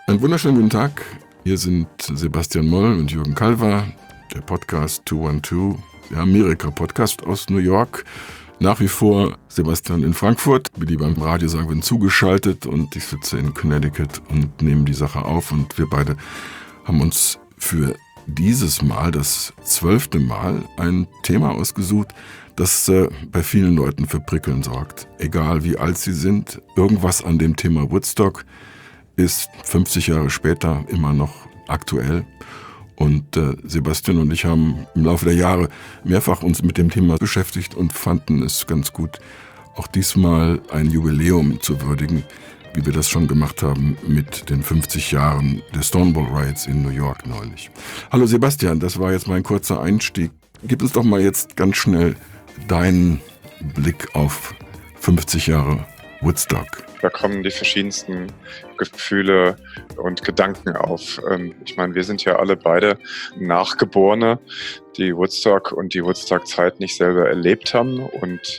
Einen wunderschönen guten Tag. Hier sind Sebastian Moll und Jürgen Kalver, der Podcast 212, der Amerika-Podcast aus New York. Nach wie vor Sebastian in Frankfurt, wie die beim Radio sagen würden, zugeschaltet, und ich sitze in Connecticut und nehme die Sache auf. Und wir beide haben uns für dieses Mal, das 12. Mal, ein Thema ausgesucht, das bei vielen Leuten für Prickeln sorgt. Egal wie alt sie sind, irgendwas an dem Thema Woodstock ist 50 Jahre später immer noch aktuell. Und Sebastian und ich haben im Laufe der Jahre mehrfach uns mit dem Thema beschäftigt und fanden es ganz gut, auch diesmal ein Jubiläum zu würdigen, wie wir das schon gemacht haben mit den 50 Jahren der Stonewall Riots in New York neulich. Hallo Sebastian, das war jetzt mein kurzer Einstieg. Gib uns doch mal jetzt ganz schnell deinen Blick auf 50 Jahre Woodstock. Da kommen die verschiedensten Gefühle und Gedanken auf. Ich meine, wir sind ja alle beide Nachgeborene, die Woodstock und die Woodstock-Zeit nicht selber erlebt haben. Und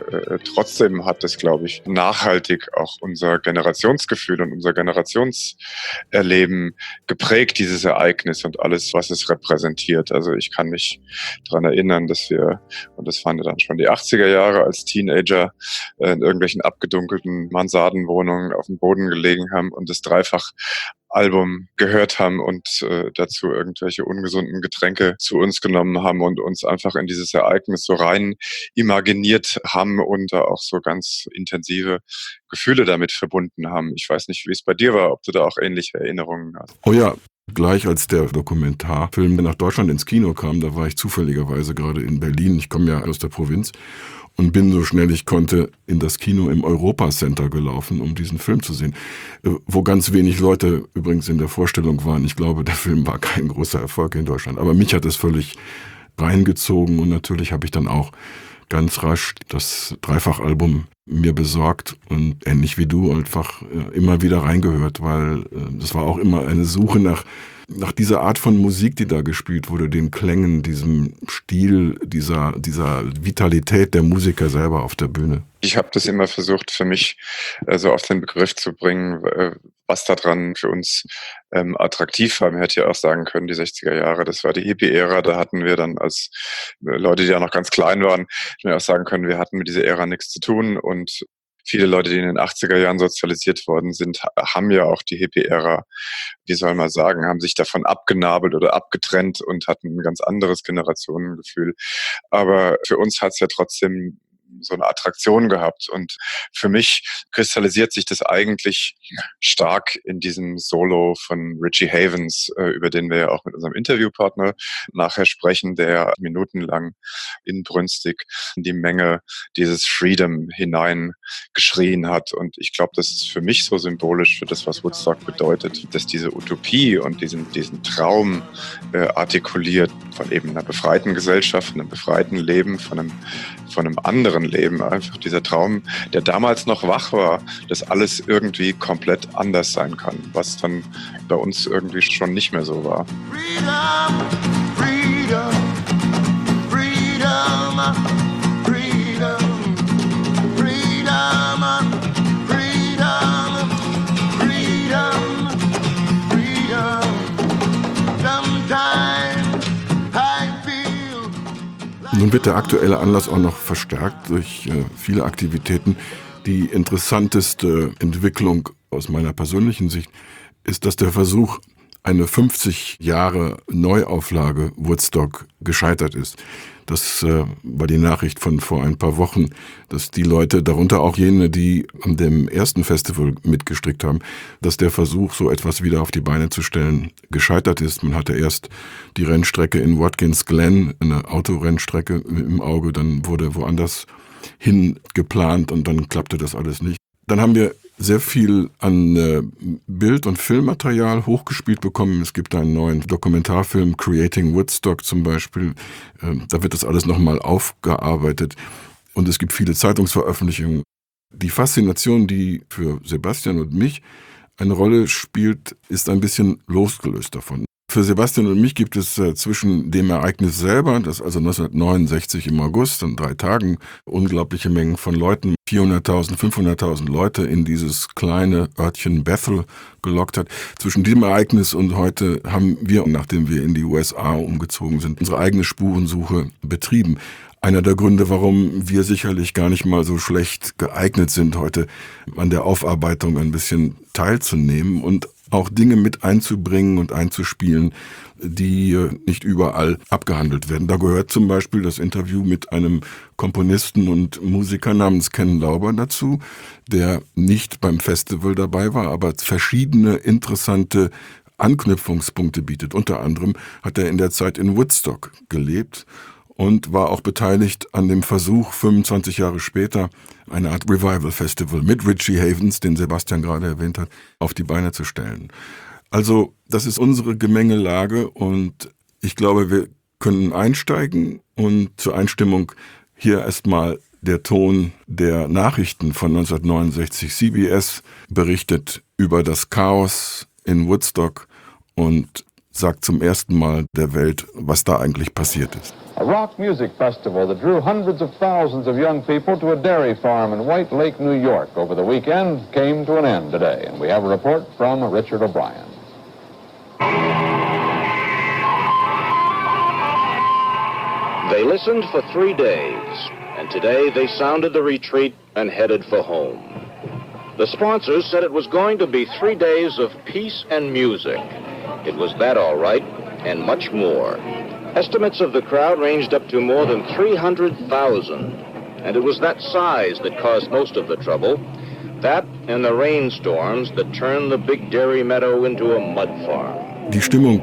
trotzdem hat das, glaube ich, nachhaltig auch unser Generationsgefühl und unser Generationserleben geprägt, dieses Ereignis und alles, was es repräsentiert. Also ich kann mich daran erinnern, dass wir, und das waren ja dann schon die 80er Jahre, als Teenager in irgendwelchen abgedunkelten Mansardenwohnungen auf dem Boden gelegen haben und das Dreifach-Album gehört haben und dazu irgendwelche ungesunden Getränke zu uns genommen haben und uns einfach in dieses Ereignis so rein imaginiert haben und da auch so ganz intensive Gefühle damit verbunden haben. Ich weiß nicht, wie es bei dir war, ob du da auch ähnliche Erinnerungen hast. Oh ja, gleich als der Dokumentarfilm nach Deutschland ins Kino kam, da war ich zufälligerweise gerade in Berlin. Ich komme ja aus der Provinz und bin so schnell ich konnte in das Kino im Europa Center gelaufen, um diesen Film zu sehen, wo ganz wenig Leute übrigens in der Vorstellung waren. Ich glaube, der Film war kein großer Erfolg in Deutschland, aber mich hat es völlig reingezogen und natürlich habe ich dann auch ganz rasch das Dreifach-Album mir besorgt und ähnlich wie du einfach immer wieder reingehört, weil das war auch immer eine Suche nach dieser Art von Musik, die da gespielt wurde, den Klängen, diesem Stil, dieser Vitalität der Musiker selber auf der Bühne. Ich habe das immer versucht, für mich so auf den Begriff zu bringen, was daran für uns attraktiv war. Man hätte ja auch sagen können, die 60er Jahre, das war die Hippie-Ära, da hatten wir dann als Leute, die ja noch ganz klein waren, hätten wir auch sagen können, wir hatten mit dieser Ära nichts zu tun, und viele Leute, die in den 80er Jahren sozialisiert worden sind, haben ja auch die Hippie-Ära, wie soll man sagen, haben sich davon abgenabelt oder abgetrennt und hatten ein ganz anderes Generationengefühl. Aber für uns hat es ja trotzdem so eine Attraktion gehabt. Und für mich kristallisiert sich das eigentlich stark in diesem Solo von Richie Havens, über den wir ja auch mit unserem Interviewpartner nachher sprechen, der minutenlang inbrünstig in die Menge dieses Freedom hineingeschrien hat. Und ich glaube, das ist für mich so symbolisch für das, was Woodstock bedeutet, dass diese Utopie und diesen Traum artikuliert von eben einer befreiten Gesellschaft, einem befreiten Leben, von einem anderen Leben. Einfach dieser Traum, der damals noch wach war, dass alles irgendwie komplett anders sein kann, was dann bei uns irgendwie schon nicht mehr so war. Freedom, freedom, freedom, freedom, freedom, freedom, freedom, freedom. Sometimes I feel. Nun wird der aktuelle Anlass auch noch verstärkt durch viele Aktivitäten. Die interessanteste Entwicklung aus meiner persönlichen Sicht ist, dass der Versuch, eine 50 Jahre Neuauflage Woodstock gescheitert ist. Das war die Nachricht von vor ein paar Wochen, dass die Leute, darunter auch jene, die an dem ersten Festival mitgestrickt haben, dass der Versuch, so etwas wieder auf die Beine zu stellen, gescheitert ist. Man hatte erst die Rennstrecke in Watkins Glen, eine Autorennstrecke im Auge, dann wurde woanders hin geplant und dann klappte das alles nicht. Dann haben wir sehr viel an Bild- und Filmmaterial hochgespielt bekommen. Es gibt einen neuen Dokumentarfilm, Creating Woodstock zum Beispiel. Da wird das alles nochmal aufgearbeitet. Und es gibt viele Zeitungsveröffentlichungen. Die Faszination, die für Sebastian und mich eine Rolle spielt, ist ein bisschen losgelöst davon. Für Sebastian und mich gibt es zwischen dem Ereignis selber, das also 1969 im August, an 3 Tagen, unglaubliche Mengen von Leuten, 400.000, 500.000 Leute in dieses kleine Örtchen Bethel gelockt hat. Zwischen diesem Ereignis und heute haben wir, nachdem wir in die USA umgezogen sind, unsere eigene Spurensuche betrieben. Einer der Gründe, warum wir sicherlich gar nicht mal so schlecht geeignet sind, heute an der Aufarbeitung ein bisschen teilzunehmen und auch Dinge mit einzubringen und einzuspielen, die nicht überall abgehandelt werden. Da gehört zum Beispiel das Interview mit einem Komponisten und Musiker namens Ken Lauber dazu, der nicht beim Festival dabei war, aber verschiedene interessante Anknüpfungspunkte bietet. Unter anderem hat er in der Zeit in Woodstock gelebt und war auch beteiligt an dem Versuch, 25 Jahre später eine Art Revival-Festival mit Richie Havens, den Sebastian gerade erwähnt hat, auf die Beine zu stellen. Also das ist unsere Gemengelage und ich glaube, wir können einsteigen und zur Einstimmung hier erstmal der Ton der Nachrichten von 1969. CBS berichtet über das Chaos in Woodstock und sagt zum ersten Mal der Welt, was da eigentlich passiert ist. A rock music festival that drew hundreds of thousands of young people to a dairy farm in White Lake, New York over the weekend came to an end today. And we have a report from Richard O'Brien. They listened for 3 days, and today they sounded the retreat and headed for home. The sponsors said it was going to be 3 days of peace and music. It was that all right, and much more. Estimates of the crowd ranged up to more than 300,000, and it was that size that caused most of the trouble. That and the rainstorms that turned the big dairy meadow into a mud farm. Die Stimmung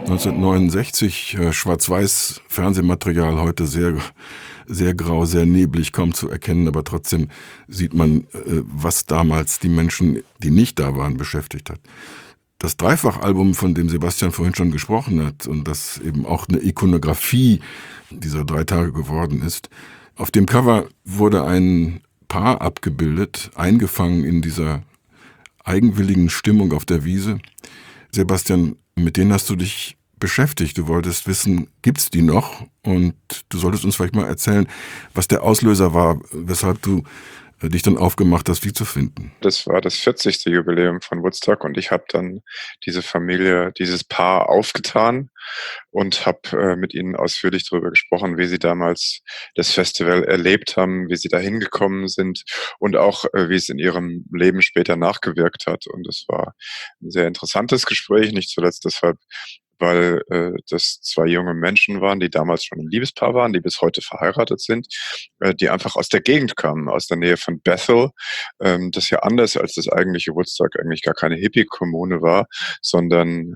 1969, schwarz-weiß Fernsehmaterial, heute sehr, sehr grau, sehr neblig, kaum zu erkennen, aber trotzdem sieht man, was damals die Menschen, die nicht da waren, beschäftigt hat. Das Dreifachalbum, von dem Sebastian vorhin schon gesprochen hat und das eben auch eine Ikonografie dieser 3 Tage geworden ist, auf dem Cover wurde ein Paar abgebildet, eingefangen in dieser eigenwilligen Stimmung auf der Wiese. Sebastian, mit denen hast du dich beschäftigt. Du wolltest wissen, gibt's die noch? Und du solltest uns vielleicht mal erzählen, was der Auslöser war, weshalb du dich dann aufgemacht hast, die zu finden. Das war das 40. Jubiläum von Woodstock und ich habe dann diese Familie, dieses Paar aufgetan und habe mit ihnen ausführlich darüber gesprochen, wie sie damals das Festival erlebt haben, wie sie da hingekommen sind und auch wie es in ihrem Leben später nachgewirkt hat. Und es war ein sehr interessantes Gespräch, nicht zuletzt deshalb, weil das 2 junge Menschen waren, die damals schon ein Liebespaar waren, die bis heute verheiratet sind, die einfach aus der Gegend kamen, aus der Nähe von Bethel, das ja anders als das eigentliche Woodstock eigentlich gar keine Hippie-Kommune war, sondern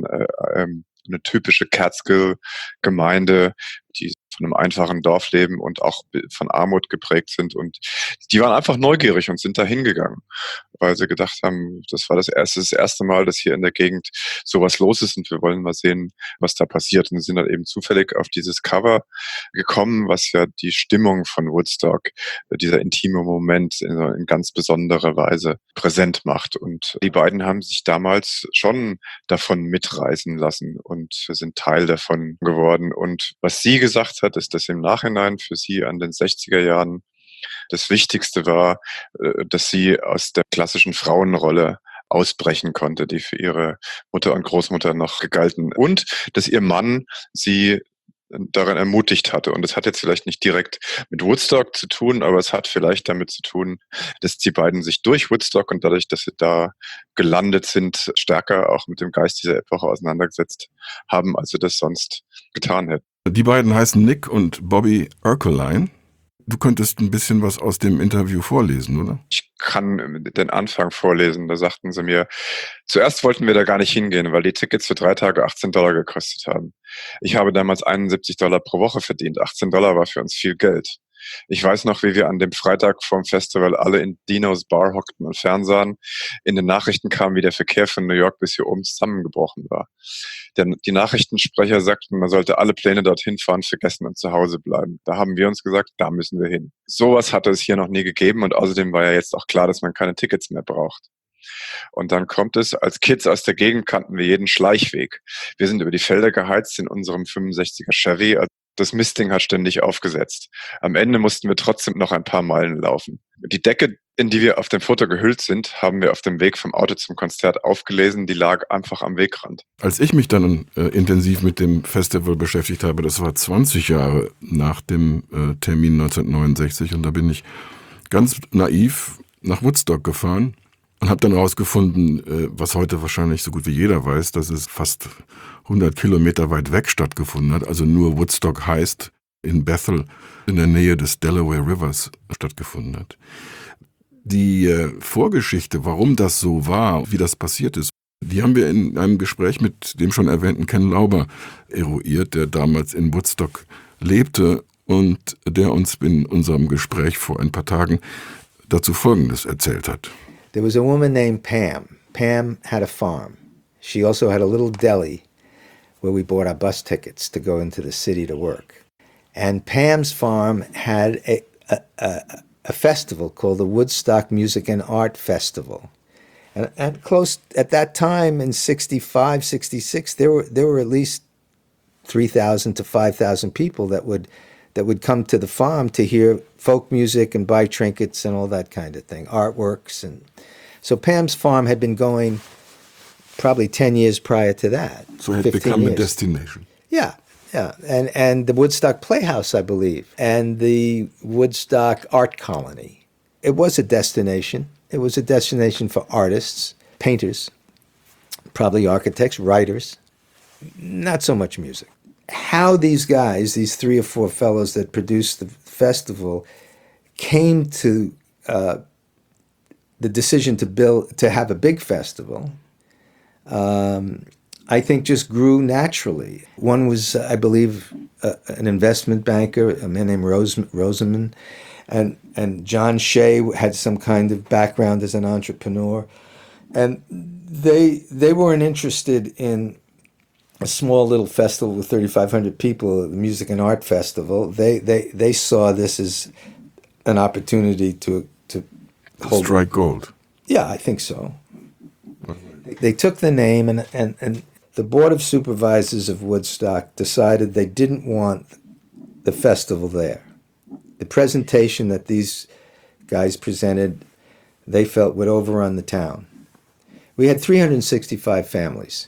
eine typische Catskill-Gemeinde, die von einem einfachen Dorfleben und auch von Armut geprägt sind. Und die waren einfach neugierig und sind da hingegangen, weil sie gedacht haben, das war das erste Mal, dass hier in der Gegend sowas los ist und wir wollen mal sehen, was da passiert. Und sie sind dann eben zufällig auf dieses Cover gekommen, was ja die Stimmung von Woodstock, dieser intime Moment in ganz besonderer Weise präsent macht. Und die beiden haben sich damals schon davon mitreißen lassen und sind Teil davon geworden. Und was sie gesagt hat, ist, dass im Nachhinein für sie an den 60er Jahren das Wichtigste war, dass sie aus der klassischen Frauenrolle ausbrechen konnte, die für ihre Mutter und Großmutter noch gegalten. Und dass ihr Mann sie daran ermutigt hatte. Und das hat jetzt vielleicht nicht direkt mit Woodstock zu tun, aber es hat vielleicht damit zu tun, dass die beiden sich durch Woodstock und dadurch, dass sie da gelandet sind, stärker auch mit dem Geist dieser Epoche auseinandergesetzt haben, als sie das sonst getan hätten. Die beiden heißen Nick und Bobby Ercoline. Du könntest ein bisschen was aus dem Interview vorlesen, oder? Ich kann den Anfang vorlesen. Da sagten sie mir, zuerst wollten wir da gar nicht hingehen, weil die Tickets für 3 Tage $18 gekostet haben. Ich habe damals $71 pro Woche verdient. $18 war für uns viel Geld. Ich weiß noch, wie wir an dem Freitag vom Festival alle in Dinos Bar hockten und fernsahen. In den Nachrichten kam, wie der Verkehr von New York bis hier oben zusammengebrochen war. Denn die Nachrichtensprecher sagten, man sollte alle Pläne dorthin fahren vergessen und zu Hause bleiben. Da haben wir uns gesagt, da müssen wir hin. Sowas hatte es hier noch nie gegeben und außerdem war ja jetzt auch klar, dass man keine Tickets mehr braucht. Und dann kommt es, als Kids aus der Gegend kannten wir jeden Schleichweg. Wir sind über die Felder geheizt in unserem 65er Chevy. Das Mistding hat ständig aufgesetzt. Am Ende mussten wir trotzdem noch ein paar Meilen laufen. Die Decke, in die wir auf dem Foto gehüllt sind, haben wir auf dem Weg vom Auto zum Konzert aufgelesen. Die lag einfach am Wegrand. Als ich mich dann intensiv mit dem Festival beschäftigt habe, das war 20 Jahre nach dem Termin 1969, und da bin ich ganz naiv nach Woodstock gefahren und habe dann herausgefunden, was heute wahrscheinlich so gut wie jeder weiß, dass es fast 100 Kilometer weit weg stattgefunden hat. Also nur Woodstock heißt, in Bethel in der Nähe des Delaware Rivers stattgefunden hat. Die Vorgeschichte, warum das so war, wie das passiert ist, die haben wir in einem Gespräch mit dem schon erwähnten Ken Lauber eruiert, der damals in Woodstock lebte und der uns in unserem Gespräch vor ein paar Tagen dazu Folgendes erzählt hat. There was a woman named Pam. Pam had a farm. She also had a little deli where we bought our bus tickets to go into the city to work. And Pam's farm had a festival called the Woodstock Music and Art Festival. And close at that time in 65, 66, there were at least 3,000 to 5,000 people that would come to the farm to hear folk music and buy trinkets and all that kind of thing, artworks. And so Pam's farm had been going probably 10 years prior to that. So it had become a destination. Yeah. And the Woodstock Playhouse, I believe, and the Woodstock Art Colony. It was a destination. It was a destination for artists, painters, probably architects, writers, not so much music. How these guys, these 3 or 4 fellows that produced the festival, came to the decision to have a big festival, I think just grew naturally. One was, I believe, an investment banker, a man named Rosenman, and John Shea had some kind of background as an entrepreneur, and they weren't interested in a small little festival with 3,500 people, the Music and Art Festival. They saw this as an opportunity to hold, Strike gold. Yeah, I think so. They took the name, and the Board of Supervisors of Woodstock decided they didn't want the festival there. The presentation that these guys presented, they felt would overrun the town. We had 365 families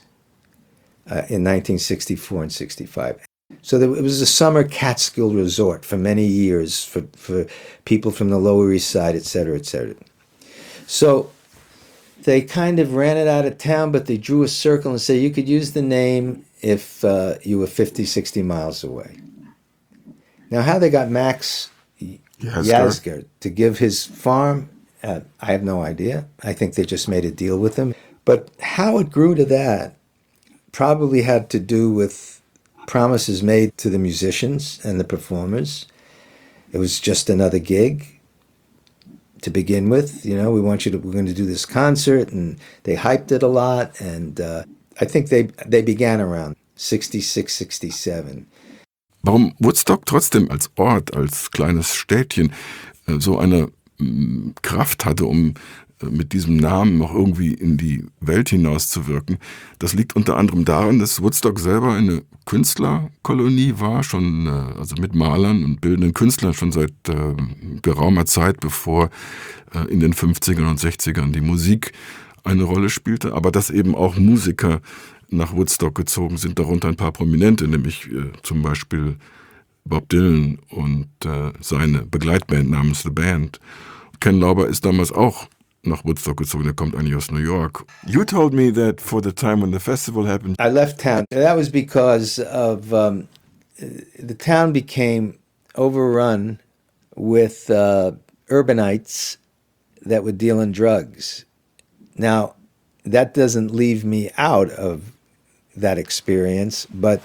in 1964 and 65. So it was a summer Catskill resort for many years for people from the Lower East Side, et cetera, et cetera. So they kind of ran it out of town, but they drew a circle and said you could use the name if you were 50, 60 miles away. Now, how they got Max Yasgur to give his farm, I have no idea. I think they just made a deal with him. But how it grew to that probably had to do with promises made to the musicians and the performers. It was just another gig to begin with. You know, we're going to do this concert, and they hyped it a lot. And I think they began around 66, 67. Warum Woodstock trotzdem als Ort, als kleines Städtchen so eine Kraft hatte, um mit diesem Namen noch irgendwie in die Welt hinauszuwirken, das liegt unter anderem daran, dass Woodstock selber eine Künstlerkolonie war, schon also mit Malern und bildenden Künstlern schon seit geraumer Zeit, bevor in den 50ern und 60ern die Musik eine Rolle spielte, aber dass eben auch Musiker nach Woodstock gezogen sind, darunter ein paar Prominente, nämlich zum Beispiel Bob Dylan und seine Begleitband namens The Band. Ken Lauber ist damals auch nach Woodstock gezogen, er kommt eigentlich aus New York. You told me that for the time when the festival happened... I left town. That was because of the town became overrun with urbanites that would deal in drugs. Now, that doesn't leave me out of that experience, but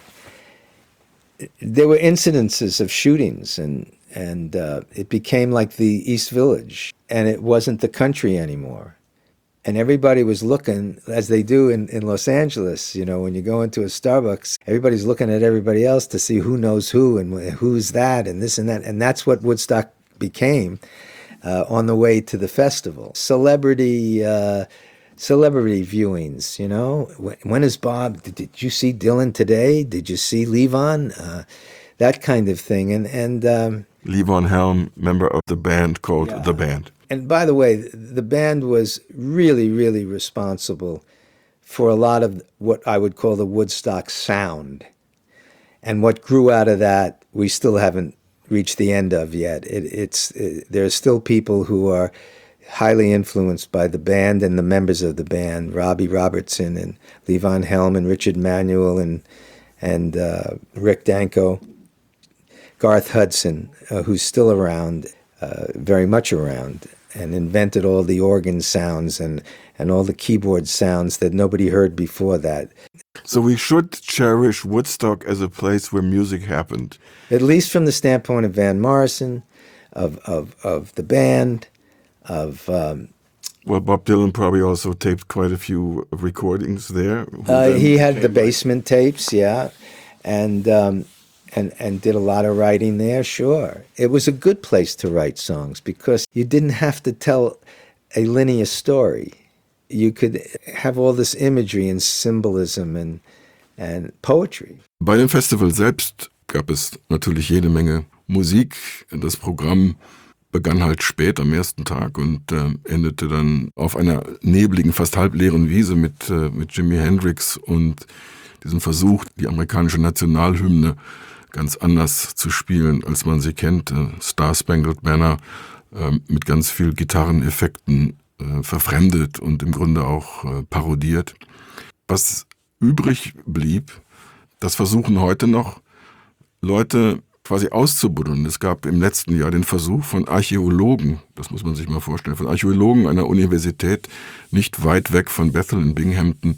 there were incidences of shootings, and it became like the East Village, and it wasn't the country anymore. And everybody was looking, as they do in Los Angeles, you know, when you go into a Starbucks, everybody's looking at everybody else to see who knows who and who's that and this and that. And that's what Woodstock became on the way to the festival. Celebrity celebrity viewings, you know. When is Bob? Did you see Dylan today? Did you see Levon? That kind of thing. And Levon Helm, member of the band called The Band. And by the way, the band was really, really responsible for a lot of what I would call the Woodstock sound. And what grew out of that, we still haven't reached the end of yet. There's still people who are highly influenced by the band and the members of the band, Robbie Robertson and Levon Helm and Richard Manuel and Rick Danko, Garth Hudson, who's still around, very much around, and invented all the organ sounds and all the keyboard sounds that nobody heard before that. So we should cherish Woodstock as a place where music happened. At least from the standpoint of Van Morrison, of the band, of... Well, Bob Dylan probably also taped quite a few recordings there. He had the basement tapes, yeah, and did a lot of writing there, sure. It was a good place to write songs because you didn't have to tell a linear story. You could have all this imagery and symbolism and poetry. Bei dem Festival selbst gab es natürlich jede Menge Musik. Das Programm begann halt spät am ersten Tag und endete dann auf einer nebligen, fast halbleeren Wiese mit Jimi Hendrix und diesem Versuch, die amerikanische Nationalhymne ganz anders zu spielen, als man sie kennt. Star Spangled Banner mit ganz viel Gitarreneffekten verfremdet und im Grunde auch parodiert. Was übrig blieb, das versuchen heute noch Leute quasi auszubuddeln. Es gab im letzten Jahr den Versuch von Archäologen, das muss man sich mal vorstellen, von Archäologen einer Universität nicht weit weg von Bethel in Binghamton,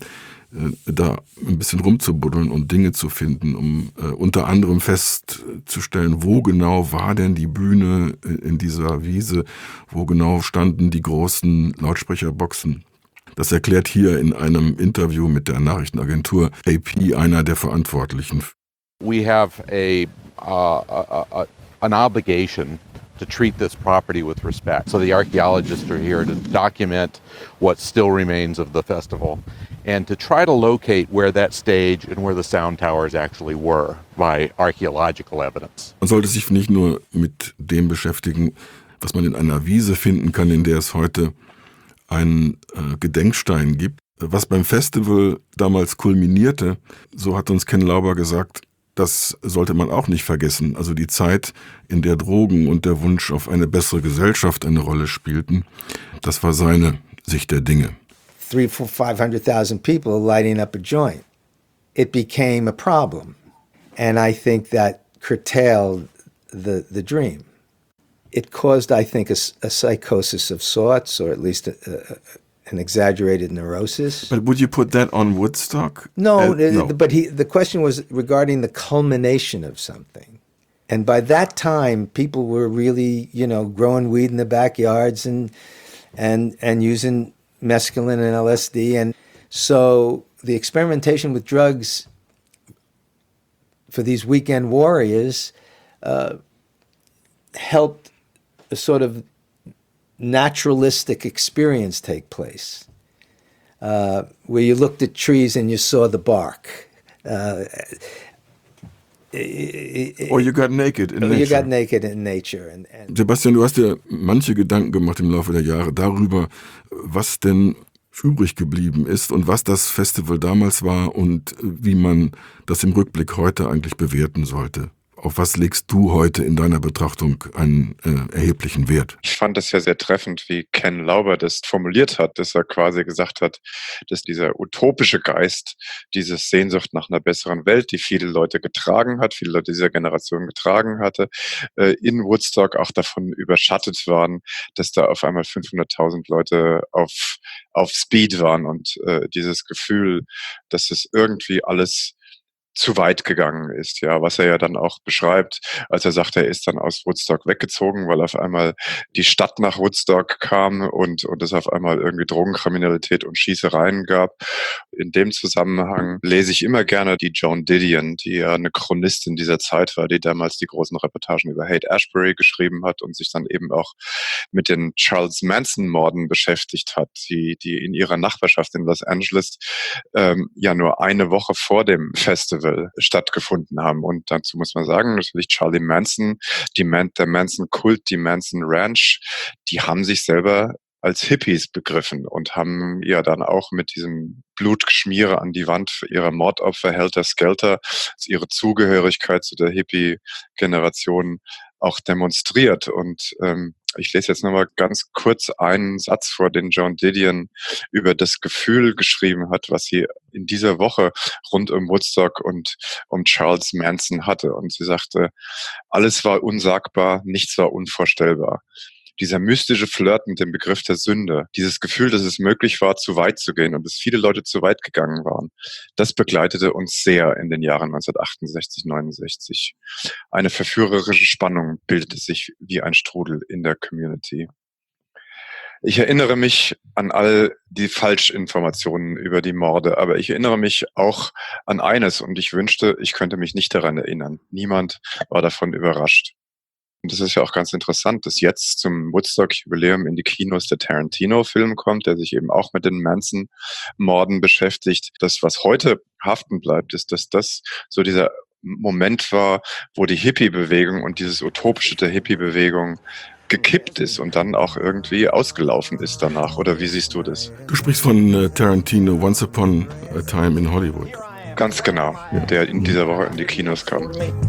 da ein bisschen rumzubuddeln und Dinge zu finden, um unter anderem festzustellen, wo genau war denn die Bühne in dieser Wiese, wo genau standen die großen Lautsprecherboxen. Das erklärt hier in einem Interview mit der Nachrichtenagentur AP einer der Verantwortlichen. We have an obligation to treat this property with respect. So the archaeologists are here to document what still remains of the festival and to try to locate where that stage and where the sound towers actually were by archaeological evidence. Man sollte sich nicht nur mit dem beschäftigen, was man in einer Wiese finden kann, in der es heute einen Gedenkstein gibt. Was beim Festival damals kulminierte, so hat uns Ken Lauber gesagt, das sollte man auch nicht vergessen. Also die Zeit, in der Drogen und der Wunsch auf eine bessere Gesellschaft eine Rolle spielten, das war seine Sicht der Dinge. 300,000, 500,000 people lighting up a joint. It became a problem. And I think that curtailed the dream. It caused, I think, a psychosis of sorts, or at least an exaggerated neurosis. But would you put that on Woodstock? No, No. but the question was regarding the culmination of something. And by that time, people were really, growing weed in the backyards and using mescaline and LSD. And so the experimentation with drugs for these weekend warriors helped a sort of naturalistic experience take place, where you looked at trees and you saw the bark. Or you got naked in nature. You got naked in nature. And Sebastian, du hast dir manche Gedanken gemacht im Laufe der Jahre darüber, was denn übrig geblieben ist und was das Festival damals war und wie man das im Rückblick heute eigentlich bewerten sollte. Auf was legst du heute in deiner Betrachtung einen erheblichen Wert? Ich fand es ja sehr treffend, wie Ken Lauber das formuliert hat, dass er quasi gesagt hat, dass dieser utopische Geist, diese Sehnsucht nach einer besseren Welt, die viele Leute getragen hat, viele Leute dieser Generation getragen hatte, in Woodstock auch davon überschattet waren, dass da auf einmal 500.000 Leute auf Speed waren und dieses Gefühl, dass es irgendwie alles zu weit gegangen ist, ja, was er ja dann auch beschreibt, als er sagt, er ist dann aus Woodstock weggezogen, weil auf einmal die Stadt nach Woodstock kam und es auf einmal irgendwie Drogenkriminalität und Schießereien gab. In dem Zusammenhang lese ich immer gerne die Joan Didion, die ja eine Chronistin dieser Zeit war, die damals die großen Reportagen über Haight-Ashbury geschrieben hat und sich dann eben auch mit den Charles Manson-Morden beschäftigt hat, die in ihrer Nachbarschaft in Los Angeles ja nur eine Woche vor dem Festival stattgefunden haben. Und dazu muss man sagen, natürlich Charlie Manson, der Manson-Kult, die Manson Ranch, die haben sich selber als Hippies begriffen und haben ja dann auch mit diesem Blutgeschmiere an die Wand für ihre Mordopfer Helter Skelter ihre Zugehörigkeit zu der Hippie-Generation auch demonstriert. Und ich lese jetzt nochmal ganz kurz einen Satz vor, den Joan Didion über das Gefühl geschrieben hat, was sie in dieser Woche rund um Woodstock und um Charles Manson hatte. Und sie sagte, alles war unsagbar, nichts war unvorstellbar. Dieser mystische Flirt mit dem Begriff der Sünde, dieses Gefühl, dass es möglich war, zu weit zu gehen und dass viele Leute zu weit gegangen waren, das begleitete uns sehr in den Jahren 1968, 69. Eine verführerische Spannung bildete sich wie ein Strudel in der Community. Ich erinnere mich an all die Falschinformationen über die Morde, aber ich erinnere mich auch an eines und ich wünschte, ich könnte mich nicht daran erinnern. Niemand war davon überrascht. Und das ist ja auch ganz interessant, dass jetzt zum Woodstock-Jubiläum in die Kinos der Tarantino-Film kommt, der sich eben auch mit den Manson-Morden beschäftigt. Das, was heute haften bleibt, ist, dass das so dieser Moment war, wo die Hippie-Bewegung und dieses Utopische der Hippie-Bewegung gekippt ist und dann auch irgendwie ausgelaufen ist danach. Oder wie siehst du das? Du sprichst von Tarantino, Once Upon a Time in Hollywood. Ganz genau, der in dieser Woche in die Kinos kam.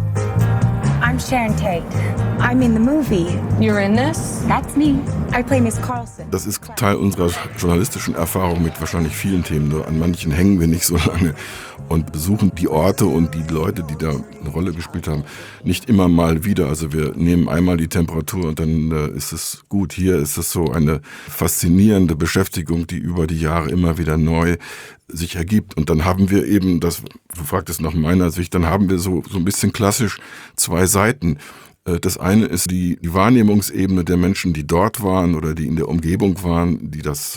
I'm Sharon Tate. I'm in the movie. You're in this? That's me. I play Miss Carlson. Das ist Teil unserer journalistischen Erfahrung mit wahrscheinlich vielen Themen. Nur an manchen hängen wir nicht so lange und besuchen die Orte und die Leute, die da eine Rolle gespielt haben, nicht immer mal wieder. Also wir nehmen einmal die Temperatur und dann ist es gut. Hier ist es so eine faszinierende Beschäftigung, die über die Jahre immer wieder neu sich ergibt. Und dann haben wir eben, du fragtest nach meiner Sicht, dann haben wir so ein bisschen klassisch zwei Seiten. Das eine ist die Wahrnehmungsebene der Menschen, die dort waren oder die in der Umgebung waren, die das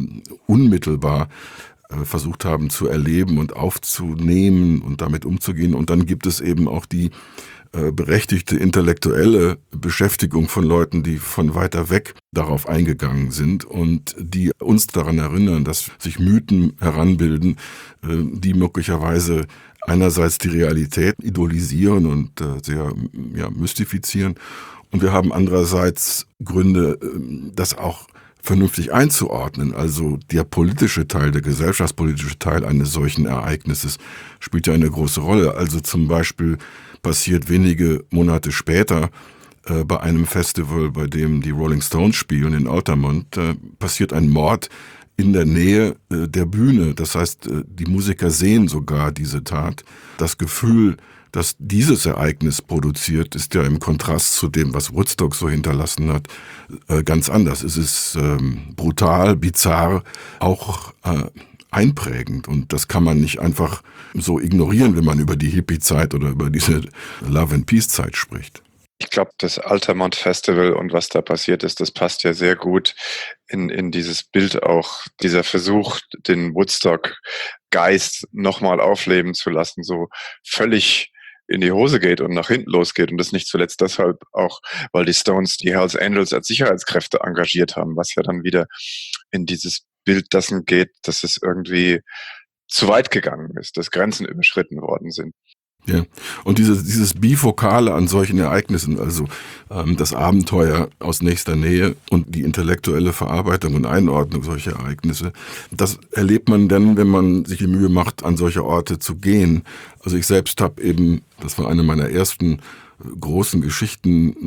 unmittelbar versucht haben zu erleben und aufzunehmen und damit umzugehen. Und dann gibt es eben auch die berechtigte intellektuelle Beschäftigung von Leuten, die von weiter weg darauf eingegangen sind und die uns daran erinnern, dass sich Mythen heranbilden, die möglicherweise einerseits die Realität idolisieren und sehr mystifizieren. Und wir haben andererseits Gründe, das auch vernünftig einzuordnen. Also der politische Teil, der gesellschaftspolitische Teil eines solchen Ereignisses spielt ja eine große Rolle. Also zum Beispiel passiert wenige Monate später bei einem Festival, bei dem die Rolling Stones spielen in Altamont, passiert ein Mord in der Nähe der Bühne. Das heißt, die Musiker sehen sogar diese Tat. Das Gefühl, dass dieses Ereignis produziert, ist ja im Kontrast zu dem, was Woodstock so hinterlassen hat, ganz anders. Es ist brutal, bizarr, auch einprägend. Und das kann man nicht einfach so ignorieren, wenn man über die Hippie-Zeit oder über diese Love-and-Peace-Zeit spricht. Ich glaube, das Altamont Festival und was da passiert ist, das passt ja sehr gut in dieses Bild auch, dieser Versuch, den Woodstock-Geist nochmal aufleben zu lassen, so völlig in die Hose geht und nach hinten losgeht. Und das nicht zuletzt deshalb auch, weil die Stones die Hells Angels als Sicherheitskräfte engagiert haben, was ja dann wieder in dieses Bild dessen geht, dass es irgendwie zu weit gegangen ist, dass Grenzen überschritten worden sind. Ja, und dieses Bifokale an solchen Ereignissen, also das Abenteuer aus nächster Nähe und die intellektuelle Verarbeitung und Einordnung solcher Ereignisse, das erlebt man dann, wenn man sich die Mühe macht, an solche Orte zu gehen. Also ich selbst habe eben, das war eine meiner ersten großen Geschichten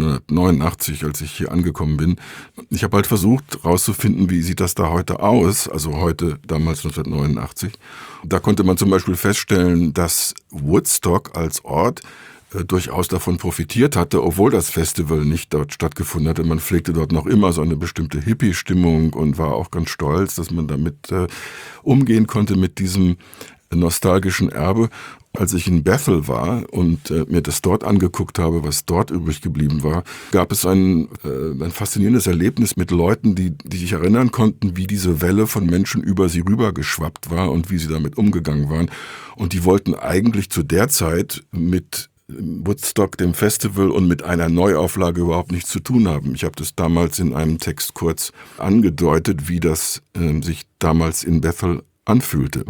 1989, als ich hier angekommen bin. Ich habe halt versucht rauszufinden, wie sieht das da heute aus, also heute, damals 1989. Da konnte man zum Beispiel feststellen, dass Woodstock als Ort durchaus davon profitiert hatte, obwohl das Festival nicht dort stattgefunden hatte. Man pflegte dort noch immer so eine bestimmte Hippie-Stimmung und war auch ganz stolz, dass man damit umgehen konnte mit diesem nostalgischen Erbe. Als ich in Bethel war und mir das dort angeguckt habe, was dort übrig geblieben war, gab es ein faszinierendes Erlebnis mit Leuten, die sich erinnern konnten, wie diese Welle von Menschen über sie rübergeschwappt war und wie sie damit umgegangen waren. Und die wollten eigentlich zu der Zeit mit Woodstock, dem Festival und mit einer Neuauflage überhaupt nichts zu tun haben. Ich habe das damals in einem Text kurz angedeutet, wie das sich damals in Bethel anfühlte.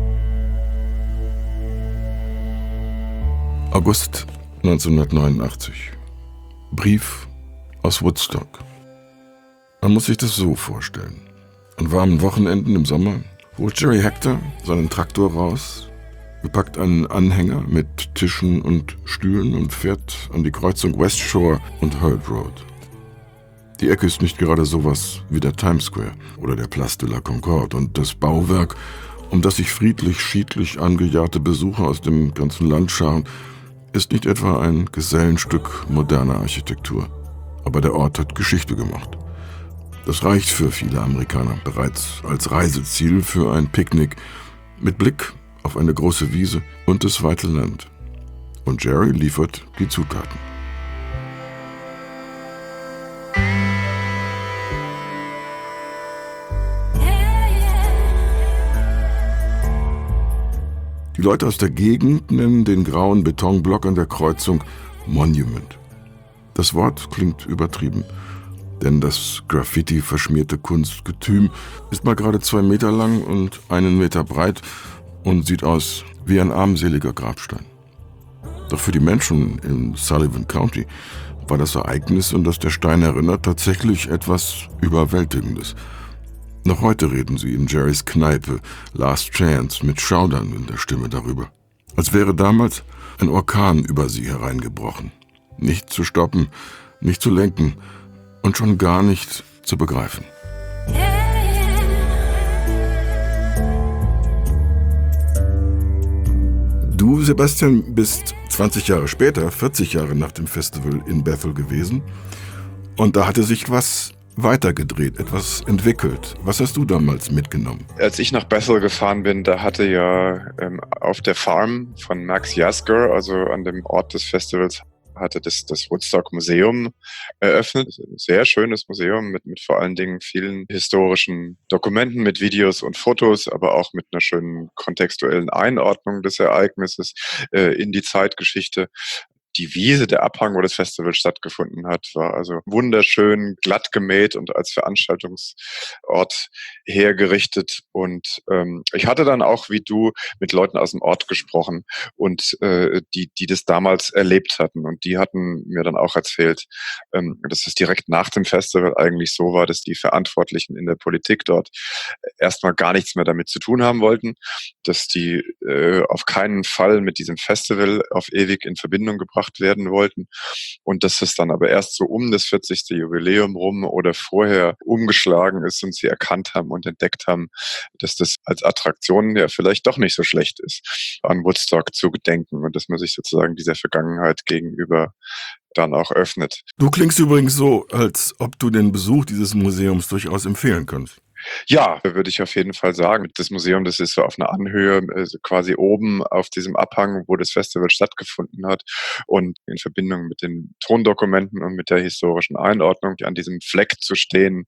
August 1989. Brief aus Woodstock. Man muss sich das so vorstellen. An warmen Wochenenden im Sommer holt Jerry Hector seinen Traktor raus, bepackt einen Anhänger mit Tischen und Stühlen und fährt an die Kreuzung West Shore und Hurd Road. Die Ecke ist nicht gerade sowas wie der Times Square oder der Place de la Concorde und das Bauwerk, um das sich friedlich-schiedlich angejagte Besucher aus dem ganzen Land scharen, ist nicht etwa ein Gesellenstück moderner Architektur. Aber der Ort hat Geschichte gemacht. Das reicht für viele Amerikaner bereits als Reiseziel für ein Picknick mit Blick auf eine große Wiese und das weite Land. Und Jerry liefert die Zutaten. Die Leute aus der Gegend nennen den grauen Betonblock an der Kreuzung Monument. Das Wort klingt übertrieben, denn das Graffiti-verschmierte Kunstgetüm ist mal gerade 2 Meter lang und 1 Meter breit und sieht aus wie ein armseliger Grabstein. Doch für die Menschen in Sullivan County war das Ereignis, an das der Stein erinnert, tatsächlich etwas Überwältigendes. Noch heute reden sie in Jerrys Kneipe Last Chance mit Schaudern in der Stimme darüber. Als wäre damals ein Orkan über sie hereingebrochen. Nicht zu stoppen, nicht zu lenken und schon gar nicht zu begreifen. Du, Sebastian, bist 20 Jahre später, 40 Jahre nach dem Festival in Bethel gewesen. Und da hatte sich was weitergedreht, etwas entwickelt. Was hast du damals mitgenommen? Als ich nach Bethel gefahren bin, da hatte ja auf der Farm von Max Yasgur, also an dem Ort des Festivals, hatte das Woodstock Museum eröffnet. Ein sehr schönes Museum mit vor allen Dingen vielen historischen Dokumenten, mit Videos und Fotos, aber auch mit einer schönen kontextuellen Einordnung des Ereignisses in die Zeitgeschichte. Die Wiese, der Abhang, wo das Festival stattgefunden hat, war also wunderschön glatt gemäht und als Veranstaltungsort hergerichtet. Und ich hatte dann auch, wie du, mit Leuten aus dem Ort gesprochen und die das damals erlebt hatten. Und die hatten mir dann auch erzählt, dass es direkt nach dem Festival eigentlich so war, dass die Verantwortlichen in der Politik dort erstmal gar nichts mehr damit zu tun haben wollten, dass die auf keinen Fall mit diesem Festival auf ewig in Verbindung gebracht werden wollten und dass es dann aber erst so um das 40. Jubiläum rum oder vorher umgeschlagen ist und sie erkannt haben und entdeckt haben, dass das als Attraktion ja vielleicht doch nicht so schlecht ist, an Woodstock zu gedenken und dass man sich sozusagen dieser Vergangenheit gegenüber dann auch öffnet. Du klingst übrigens so, als ob du den Besuch dieses Museums durchaus empfehlen kannst. Ja, würde ich auf jeden Fall sagen. Das Museum, das ist so auf einer Anhöhe, quasi oben auf diesem Abhang, wo das Festival stattgefunden hat. Und in Verbindung mit den Tondokumenten und mit der historischen Einordnung an diesem Fleck zu stehen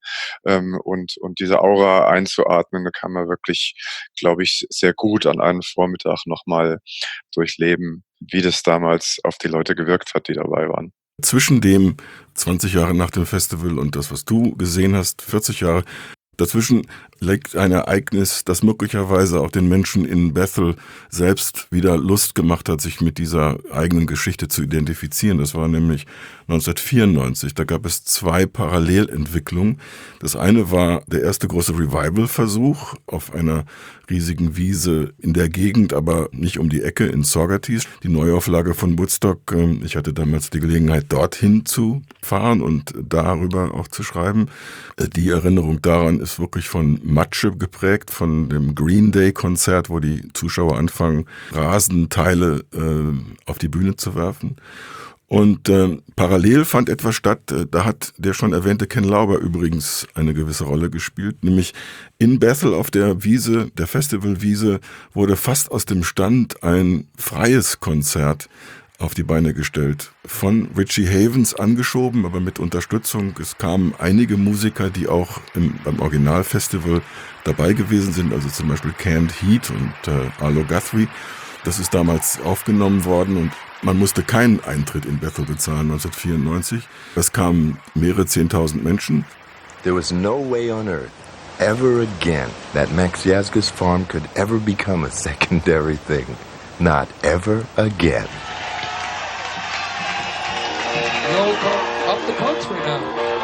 und diese Aura einzuatmen, da kann man wirklich, glaube ich, sehr gut an einem Vormittag nochmal durchleben, wie das damals auf die Leute gewirkt hat, die dabei waren. Zwischen dem 20 Jahre nach dem Festival und das, was du gesehen hast, 40 Jahre, dazwischen liegt ein Ereignis, das möglicherweise auch den Menschen in Bethel selbst wieder Lust gemacht hat, sich mit dieser eigenen Geschichte zu identifizieren. Das war nämlich 1994. Da gab es 2 Parallelentwicklungen. Das eine war der erste große Revival-Versuch auf einer riesigen Wiese in der Gegend, aber nicht um die Ecke in Saugerties. Die Neuauflage von Woodstock. Ich hatte damals die Gelegenheit, dorthin zu fahren und darüber auch zu schreiben. Die Erinnerung daran ist wirklich von Matsche geprägt, von dem Green Day Konzert, wo die Zuschauer anfangen, Rasenteile auf die Bühne zu werfen. Und parallel fand etwas statt, da hat der schon erwähnte Ken Lauber übrigens eine gewisse Rolle gespielt, nämlich in Bethel auf der Wiese, der Festivalwiese, wurde fast aus dem Stand ein freies Konzert auf die Beine gestellt. Von Richie Havens angeschoben, aber mit Unterstützung. Es kamen einige Musiker, die auch beim Originalfestival dabei gewesen sind, also zum Beispiel Canned Heat und Arlo Guthrie. Das ist damals aufgenommen worden und man musste keinen Eintritt in Bethel bezahlen 1994. Es kamen mehrere 10.000 Menschen. There was no way on earth ever again that Max Yasgur's farm could ever become a secondary thing. Not ever again. Up the country now.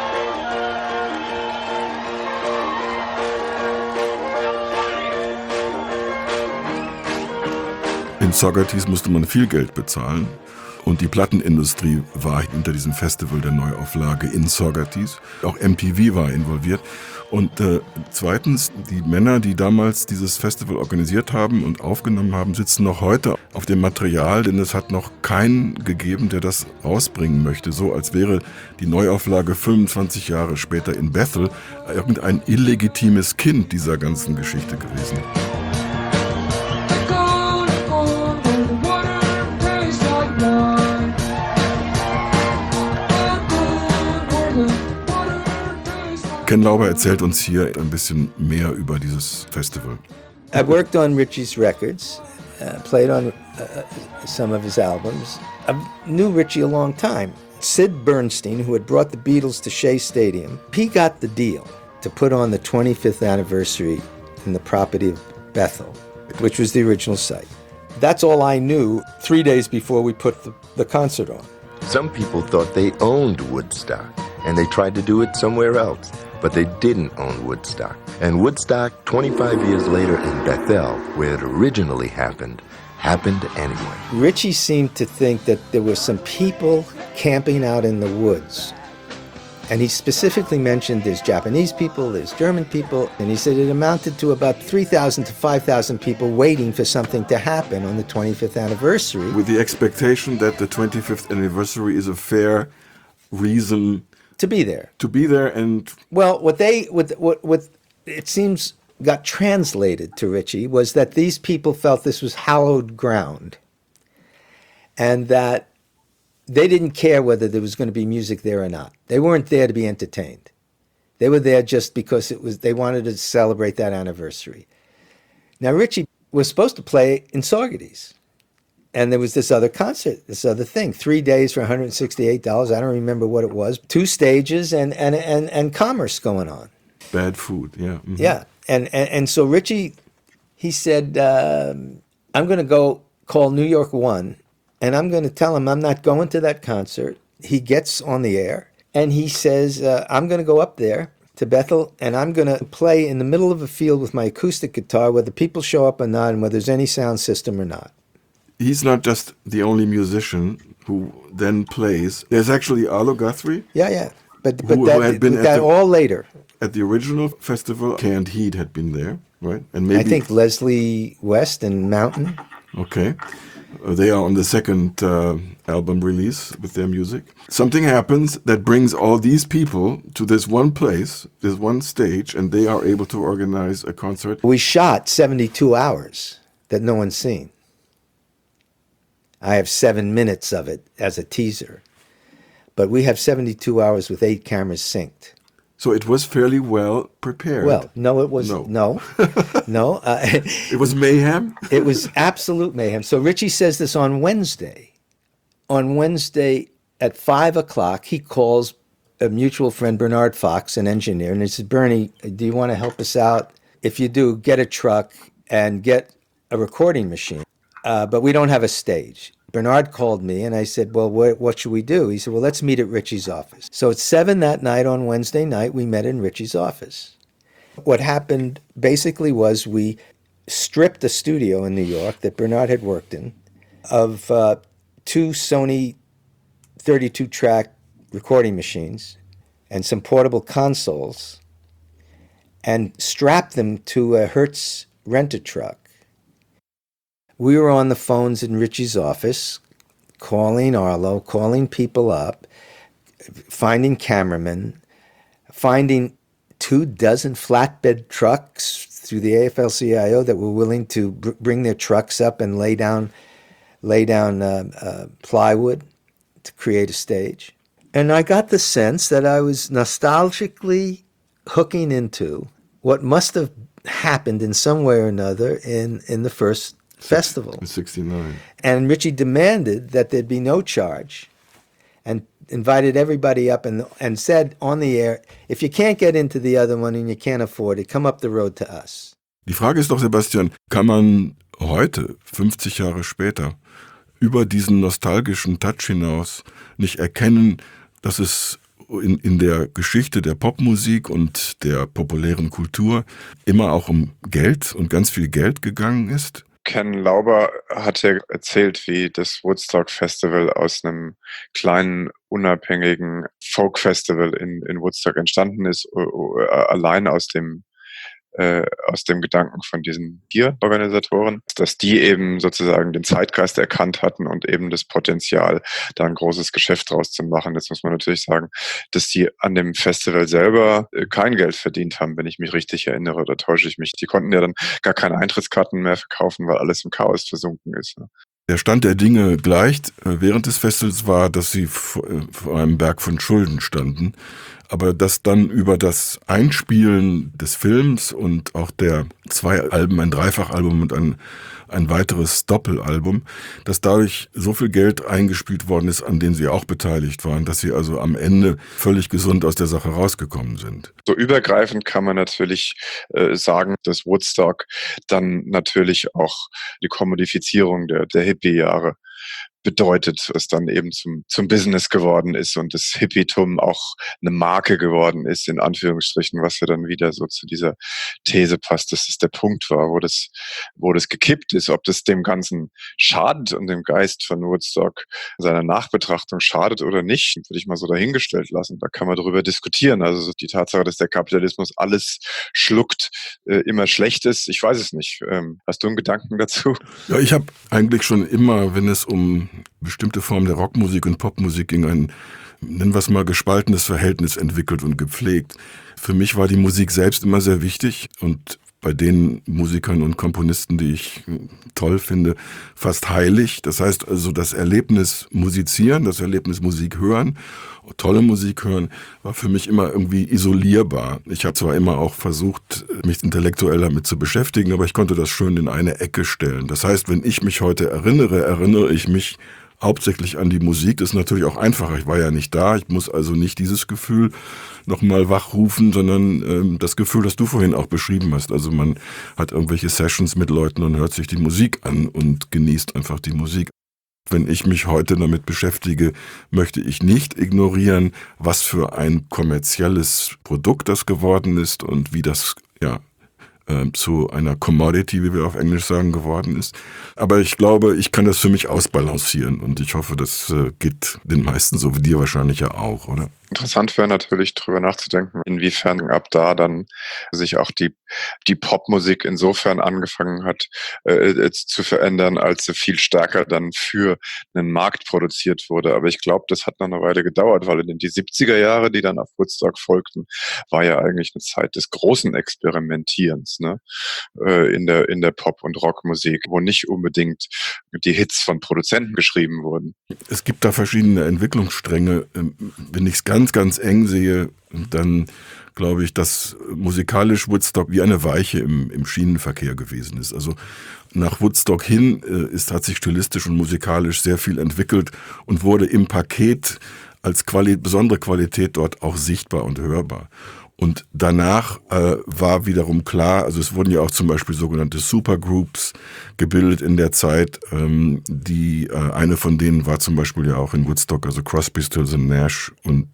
In Saugerties musste man viel Geld bezahlen und die Plattenindustrie war hinter diesem Festival der Neuauflage in Saugerties. Auch MTV war involviert. Und zweitens, die Männer, die damals dieses Festival organisiert haben und aufgenommen haben, sitzen noch heute auf dem Material, denn es hat noch keinen gegeben, der das rausbringen möchte. So als wäre die Neuauflage 25 Jahre später in Bethel irgendein illegitimes Kind dieser ganzen Geschichte gewesen. Ken Lauber erzählt uns hier ein bisschen mehr über dieses Festival. I worked on Richie's records, played on some of his albums. I knew Richie a long time. Sid Bernstein, who had brought the Beatles to Shea Stadium, he got the deal to put on the 25th anniversary in the property of Bethel, which was the original site. That's all I knew 3 days before we put the concert on. Some people thought they owned Woodstock, and they tried to do it somewhere else. But they didn't own Woodstock. And Woodstock, 25 years later in Bethel, where it originally happened anyway. Richie seemed to think that there were some people camping out in the woods. And he specifically mentioned there's Japanese people, there's German people, and he said it amounted to about 3,000 to 5,000 people waiting for something to happen on the 25th anniversary. With the expectation that the 25th anniversary is a fair reason to be there. To be there and... Well, what it seems got translated to Richie was that these people felt this was hallowed ground and that they didn't care whether there was going to be music there or not. They weren't there to be entertained. They were there just because they wanted to celebrate that anniversary. Now, Richie was supposed to play in Saugerties. And there was this other concert, this other thing, 3 days for $168. I don't remember what it was. 2 stages and commerce going on. Bad food, yeah. Mm-hmm. Yeah. And so Richie, he said, I'm going to go call New York One, and I'm going to tell him I'm not going to that concert. He gets on the air, and he says, I'm going to go up there to Bethel, and I'm going to play in the middle of a field with my acoustic guitar, whether people show up or not, and whether there's any sound system or not. He's not just the only musician who then plays. There's actually Arlo Guthrie. Yeah. But who had been that all later. At the original festival, Canned Heat had been there, right? And maybe I think Leslie West and Mountain. Okay. They are on the second album release with their music. Something happens that brings all these people to this one place, this one stage, and they are able to organize a concert. We shot 72 hours that no one's seen. I have 7 minutes of it as a teaser. But we have 72 hours with 8 cameras synced. So it was fairly well prepared. Well, no, it was no. It was mayhem? It was absolute mayhem. So Richie says this on Wednesday. On Wednesday at 5 o'clock, he calls a mutual friend, Bernard Fox, an engineer, and he says, Bernie, do you want to help us out? If you do, get a truck and get a recording machine. But we don't have a stage. Bernard called me, and I said, well, what should we do? He said, well, let's meet at Richie's office. So at 7 that night on Wednesday night, we met in Richie's office. What happened basically was we stripped a studio in New York that Bernard had worked in of 2 Sony 32-track recording machines and some portable consoles and strapped them to a Hertz rent-a-truck. We were on the phones in Richie's office calling Arlo, calling people up, finding cameramen, finding 24 flatbed trucks through the AFL-CIO that were willing to bring their trucks up and lay down plywood to create a stage. And I got the sense that I was nostalgically hooking into what must have happened in some way or another in the first festival. In 69. And Richie demanded that there'd be no charge and invited everybody up and said on the air, if you can't get into the other one and you can't afford it, come up the road to us. Die Frage ist doch, Sebastian, kann man heute, 50 Jahre später, über diesen nostalgischen Touch hinaus nicht erkennen, dass es in der Geschichte der Popmusik und der populären Kultur immer auch um Geld und ganz viel Geld gegangen ist? Ken Lauber hat ja erzählt, wie das Woodstock Festival aus einem kleinen, unabhängigen Folk-Festival in Woodstock entstanden ist, allein aus dem Gedanken von diesen Gear-Organisatoren, dass die eben sozusagen den Zeitgeist erkannt hatten und eben das Potenzial, da ein großes Geschäft draus zu machen. Jetzt muss man natürlich sagen, dass die an dem Festival selber kein Geld verdient haben, wenn ich mich richtig erinnere, oder täusche ich mich. Die konnten ja dann gar keine Eintrittskarten mehr verkaufen, weil alles im Chaos versunken ist. Der Stand der Dinge gleich während des Festivals war, dass sie vor einem Berg von Schulden standen. Aber dass dann über das Einspielen des Films und auch der 2 Alben, ein Dreifachalbum und ein weiteres Doppelalbum, dass dadurch so viel Geld eingespielt worden ist, an dem sie auch beteiligt waren, dass sie also am Ende völlig gesund aus der Sache rausgekommen sind. So übergreifend kann man natürlich sagen, dass Woodstock dann natürlich auch die Kommodifizierung der Hippie-Jahre bedeutet, was dann eben zum Business geworden ist und das Hippietum auch eine Marke geworden ist, in Anführungsstrichen, was ja dann wieder so zu dieser These passt, dass es der Punkt war, wo das gekippt ist. Ob das dem Ganzen schadet und dem Geist von Woodstock seiner Nachbetrachtung schadet oder nicht, würde ich mal so dahingestellt lassen. Da kann man darüber diskutieren. Also die Tatsache, dass der Kapitalismus alles schluckt, immer schlecht ist, ich weiß es nicht. Hast du einen Gedanken dazu? Ja, ich habe eigentlich schon immer, wenn es um bestimmte Formen der Rockmusik und Popmusik ging, ein, nennen wir es mal, gespaltenes Verhältnis entwickelt und gepflegt. Für mich war die Musik selbst immer sehr wichtig und bei den Musikern und Komponisten, die ich toll finde, fast heilig. Das heißt also, das Erlebnis Musizieren, das Erlebnis Musik hören, tolle Musik hören, war für mich immer irgendwie isolierbar. Ich habe zwar immer auch versucht, mich intellektuell damit zu beschäftigen, aber ich konnte das schön in eine Ecke stellen. Das heißt, wenn ich mich heute erinnere ich mich hauptsächlich an die Musik. Das ist natürlich auch einfacher. Ich war ja nicht da. Ich muss also nicht dieses Gefühl nochmal wachrufen, sondern das Gefühl, das du vorhin auch beschrieben hast. Also man hat irgendwelche Sessions mit Leuten und hört sich die Musik an und genießt einfach die Musik. Wenn ich mich heute damit beschäftige, möchte ich nicht ignorieren, was für ein kommerzielles Produkt das geworden ist und wie das zu einer Commodity, wie wir auf Englisch sagen, geworden ist. Aber ich glaube, ich kann das für mich ausbalancieren und ich hoffe, das geht den meisten so wie dir wahrscheinlich ja auch, oder? Interessant wäre natürlich, darüber nachzudenken, inwiefern ab da dann sich auch die Popmusik insofern angefangen hat zu verändern, als sie viel stärker dann für einen Markt produziert wurde. Aber ich glaube, das hat noch eine Weile gedauert, weil in die 70er Jahre, die dann auf Woodstock folgten, war ja eigentlich eine Zeit des großen Experimentierens, ne? In der Pop- und Rockmusik, wo nicht unbedingt die Hits von Produzenten geschrieben wurden. Es gibt da verschiedene Entwicklungsstränge. Wenn ich es ganz eng sehe, dann glaube ich, dass musikalisch Woodstock wie eine Weiche im Schienenverkehr gewesen ist. Also nach Woodstock hin hat sich stilistisch und musikalisch sehr viel entwickelt und wurde im Paket als besondere Qualität dort auch sichtbar und hörbar. Und danach war wiederum klar, also es wurden ja auch zum Beispiel sogenannte Supergroups gebildet in der Zeit. Eine von denen war zum Beispiel ja auch in Woodstock, also Crosby, Stills and Nash. Und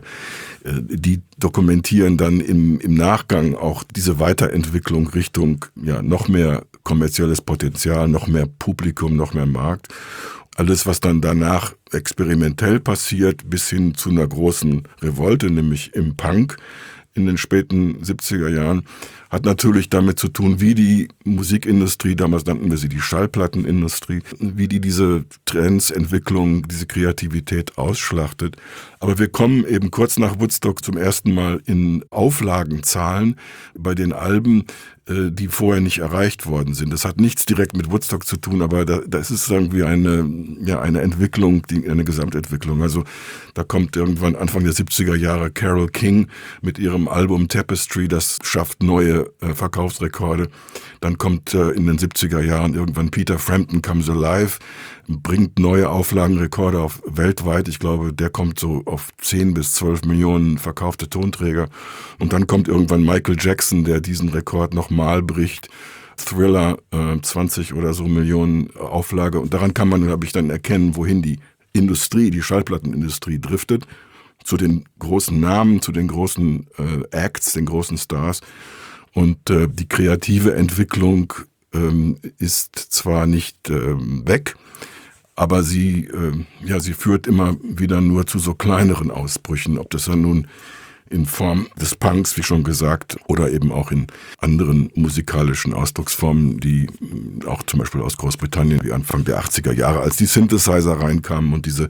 die dokumentieren dann im Nachgang auch diese Weiterentwicklung Richtung noch mehr kommerzielles Potenzial, noch mehr Publikum, noch mehr Markt. Alles, was dann danach experimentell passiert, bis hin zu einer großen Revolte, nämlich im Punk, in den späten 70er Jahren hat natürlich damit zu tun, wie die Musikindustrie, damals nannten wir sie die Schallplattenindustrie, wie die diese Trends, Entwicklungen, diese Kreativität ausschlachtet. Aber wir kommen eben kurz nach Woodstock zum ersten Mal in Auflagenzahlen bei den Alben, die vorher nicht erreicht worden sind. Das hat nichts direkt mit Woodstock zu tun, aber das ist irgendwie eine Entwicklung, eine Gesamtentwicklung. Also da kommt irgendwann Anfang der 70er Jahre Carole King mit ihrem Album Tapestry, das schafft neue Verkaufsrekorde. Dann kommt in den 70er Jahren irgendwann Peter Frampton Comes Alive, bringt neue Auflagenrekorde auf weltweit. Ich glaube, der kommt so auf 10 bis 12 Millionen verkaufte Tonträger. Und dann kommt irgendwann Michael Jackson, der diesen Rekord nochmal bricht. Thriller, 20 oder so Millionen Auflage. Und daran kann man, glaube ich, dann erkennen, wohin die Industrie, die Schallplattenindustrie driftet. Zu den großen Namen, zu den großen Acts, den großen Stars. Und die kreative Entwicklung ist zwar nicht weg, aber sie führt immer wieder nur zu so kleineren Ausbrüchen, ob das dann nun in Form des Punks, wie schon gesagt, oder eben auch in anderen musikalischen Ausdrucksformen, die auch zum Beispiel aus Großbritannien wie Anfang der 80er Jahre, als die Synthesizer reinkamen und diese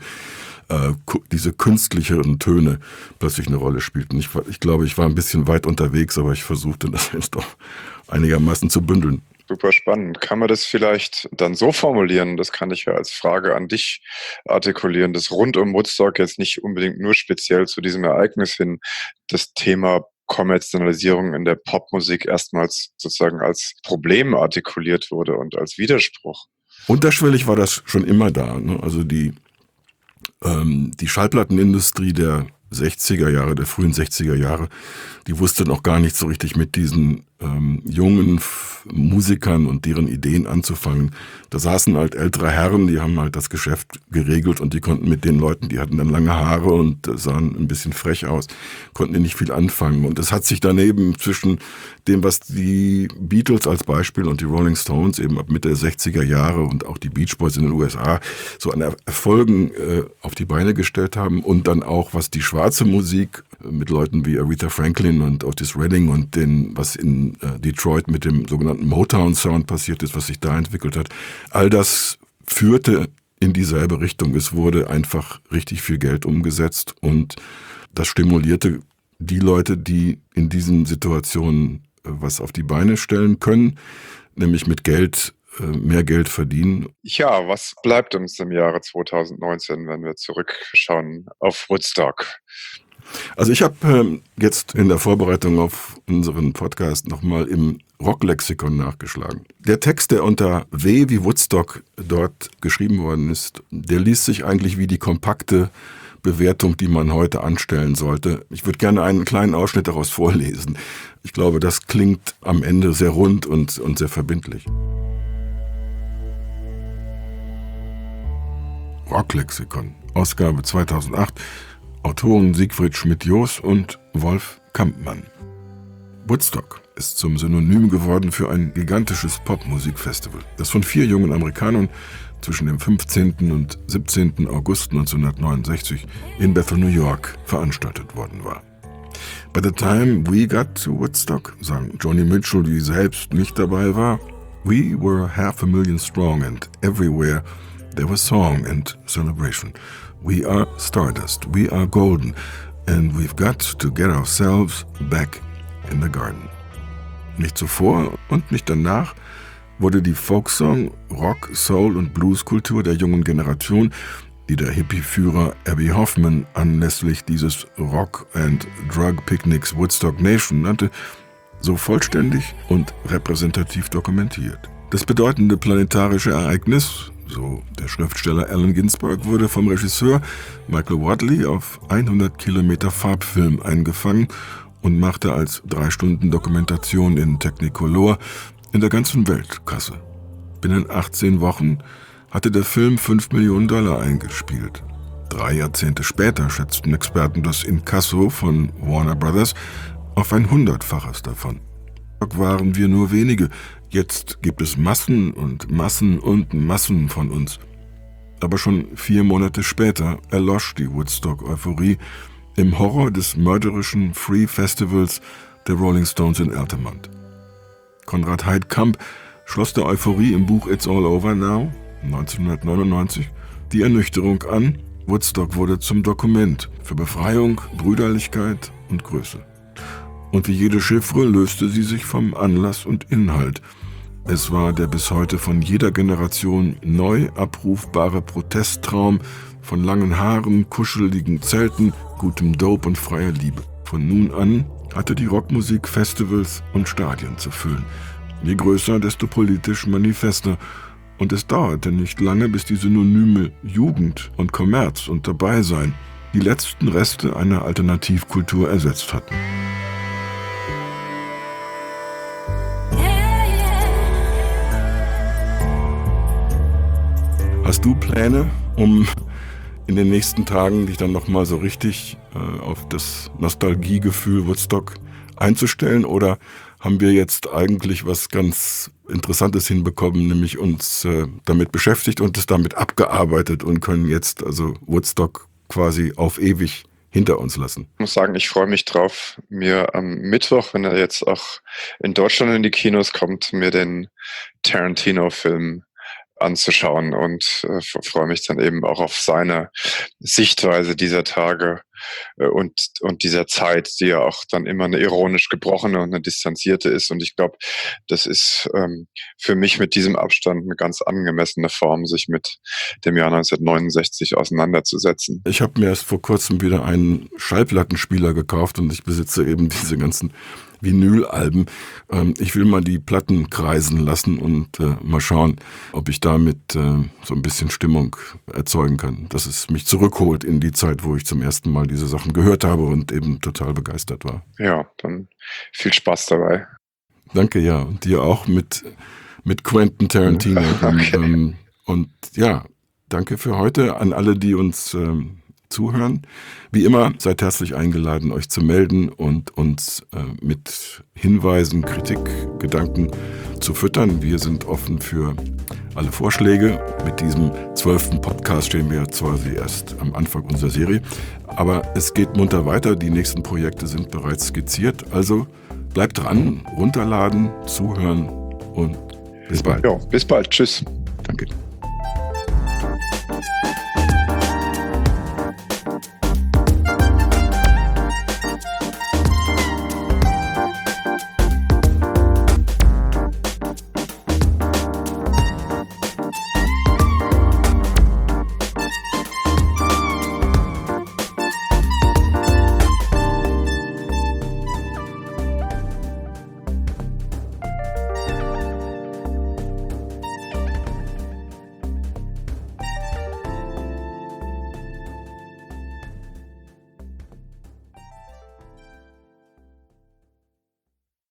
künstlicheren Töne plötzlich eine Rolle spielten. Ich glaube, ich war ein bisschen weit unterwegs, aber ich versuchte das jetzt doch einigermaßen zu bündeln. Super spannend. Kann man das vielleicht dann so formulieren, das kann ich ja als Frage an dich artikulieren, dass rund um Woodstock jetzt nicht unbedingt nur speziell zu diesem Ereignis hin das Thema Kommerzialisierung in der Popmusik erstmals sozusagen als Problem artikuliert wurde und als Widerspruch? Unterschwellig war das schon immer da, ne? Also die Schallplattenindustrie der 60er Jahre, der frühen 60er Jahre, die wusste noch gar nicht so richtig mit diesen jungen Musikern und deren Ideen anzufangen. Da saßen halt ältere Herren, die haben halt das Geschäft geregelt und die konnten mit den Leuten, die hatten dann lange Haare und sahen ein bisschen frech aus, konnten die nicht viel anfangen. Und es hat sich daneben zwischen dem, was die Beatles als Beispiel und die Rolling Stones eben ab Mitte der 60er Jahre und auch die Beach Boys in den USA so an Erfolgen auf die Beine gestellt haben und dann auch, was die schwarze Musik mit Leuten wie Aretha Franklin und Otis Redding und was in Detroit mit dem sogenannten Motown-Sound passiert ist, was sich da entwickelt hat. All das führte in dieselbe Richtung. Es wurde einfach richtig viel Geld umgesetzt und das stimulierte die Leute, die in diesen Situationen was auf die Beine stellen können, nämlich mit Geld, mehr Geld verdienen. Ja, was bleibt uns im Jahre 2019, wenn wir zurückschauen auf Woodstock? Also ich habe jetzt in der Vorbereitung auf unseren Podcast nochmal im Rocklexikon nachgeschlagen. Der Text, der unter W wie Woodstock dort geschrieben worden ist, der liest sich eigentlich wie die kompakte Bewertung, die man heute anstellen sollte. Ich würde gerne einen kleinen Ausschnitt daraus vorlesen. Ich glaube, das klingt am Ende sehr rund und sehr verbindlich. Rocklexikon, Ausgabe 2008, Autoren Siegfried Schmidt-Joos und Wolf Kampmann. Woodstock ist zum Synonym geworden für ein gigantisches Popmusikfestival, das von 4 jungen Amerikanern zwischen dem 15. und 17. August 1969 in Bethel, New York, veranstaltet worden war. By the time we got to Woodstock, sang Joni Mitchell, die selbst nicht dabei war, we were 500,000 strong and everywhere there was song and celebration. We are stardust, we are golden, and we've got to get ourselves back in the garden. Nicht zuvor und nicht danach wurde die Folksong, Rock, Soul und Blueskultur der jungen Generation, die der Hippie-Führer Abbie Hoffman anlässlich dieses Rock and Drug Picnics Woodstock Nation nannte, so vollständig und repräsentativ dokumentiert. Das bedeutende planetarische Ereignis, so der Schriftsteller Allen Ginsberg, wurde vom Regisseur Michael Wadley auf 100 Kilometer Farbfilm eingefangen und machte als 3-Stunden-Dokumentation in Technicolor in der ganzen Welt Kasse. Binnen 18 Wochen hatte der Film $5 Millionen eingespielt. 3 Jahrzehnte später schätzten Experten das Inkasso von Warner Brothers auf ein 100-faches davon. Waren wir nur wenige, jetzt gibt es Massen und Massen und Massen von uns. Aber schon 4 Monate später erlosch die Woodstock-Euphorie im Horror des mörderischen Free Festivals der Rolling Stones in Altamont. Konrad Heidkamp schloss der Euphorie im Buch It's All Over Now 1999 die Ernüchterung an. Woodstock wurde zum Dokument für Befreiung, Brüderlichkeit und Größe. Und wie jede Chiffre löste sie sich vom Anlass und Inhalt. Es war der bis heute von jeder Generation neu abrufbare Protesttraum von langen Haaren, kuscheligen Zelten, gutem Dope und freier Liebe. Von nun an hatte die Rockmusik Festivals und Stadien zu füllen. Je größer, desto politisch manifester. Und es dauerte nicht lange, bis die Synonyme Jugend und Kommerz und Dabeisein die letzten Reste einer Alternativkultur ersetzt hatten. Hast du Pläne, um in den nächsten Tagen dich dann nochmal so richtig auf das Nostalgiegefühl Woodstock einzustellen? Oder haben wir jetzt eigentlich was ganz Interessantes hinbekommen, nämlich uns damit beschäftigt und es damit abgearbeitet und können jetzt also Woodstock quasi auf ewig hinter uns lassen? Ich muss sagen, ich freue mich drauf, mir am Mittwoch, wenn er jetzt auch in Deutschland in die Kinos kommt, mir den Tarantino-Film anzuschauen und freue mich dann eben auch auf seine Sichtweise dieser Tage und dieser Zeit, die ja auch dann immer eine ironisch gebrochene und eine distanzierte ist. Und ich glaube, das ist für mich mit diesem Abstand eine ganz angemessene Form, sich mit dem Jahr 1969 auseinanderzusetzen. Ich habe mir erst vor kurzem wieder einen Schallplattenspieler gekauft und ich besitze eben diese ganzen Vinylalben. Ich will mal die Platten kreisen lassen und mal schauen, ob ich damit so ein bisschen Stimmung erzeugen kann, dass es mich zurückholt in die Zeit, wo ich zum ersten Mal diese Sachen gehört habe und eben total begeistert war. Ja, dann viel Spaß dabei. Danke, ja. Und dir auch mit Quentin Tarantino. Okay. Und ja, danke für heute an alle, die uns zuhören. Wie immer, seid herzlich eingeladen, euch zu melden und uns mit Hinweisen, Kritik, Gedanken zu füttern. Wir sind offen für alle Vorschläge. Mit diesem 12. Podcast stehen wir zwar erst am Anfang unserer Serie, aber es geht munter weiter. Die nächsten Projekte sind bereits skizziert. Also bleibt dran, runterladen, zuhören und bis bald. Ja, bis bald. Tschüss. Danke.